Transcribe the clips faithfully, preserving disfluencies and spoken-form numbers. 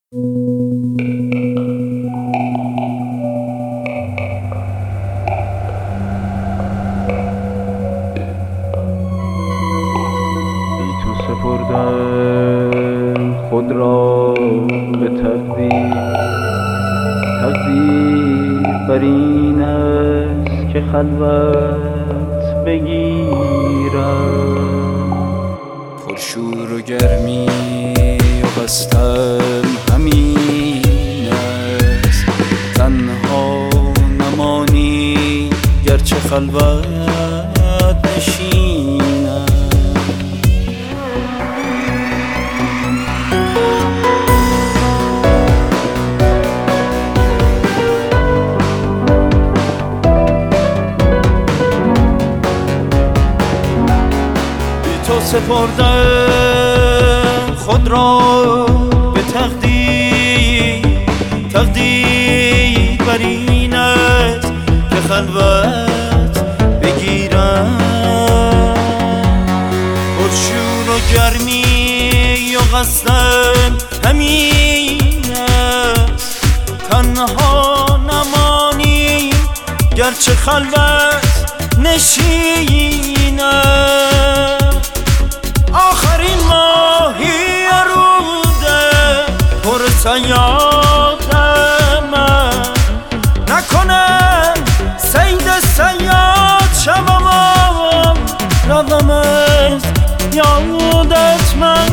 تو سپردم خود را به تقدیر، تقدیر بر این است که خلوت بگیرم. پرشور و گرمی و قصدم همین است، تنها نمانی گرچه خلوت نشینم. تو سپردم خود را به تقدیر، تقدیر بر این است که خلوت بگیرم. پرشور و گرمی و قصدم همین است، تنها نمانی گرچه خلوت نشینم. آخرین ماهی روده پر صیادم من، نکنم صید صیاد شوم و روم از یادت من.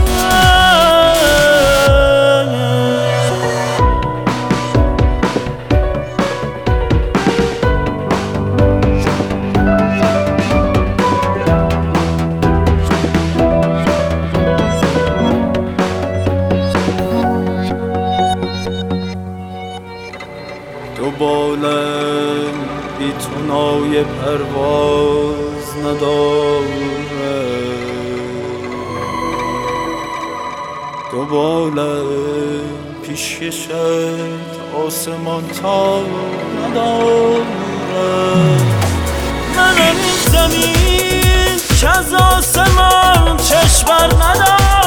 دو بالم بی تو نای پرواز نداره، دو بالم پیشکشت آسمان تا نداره. منم این زمین که از آسمان چشم بر نداره.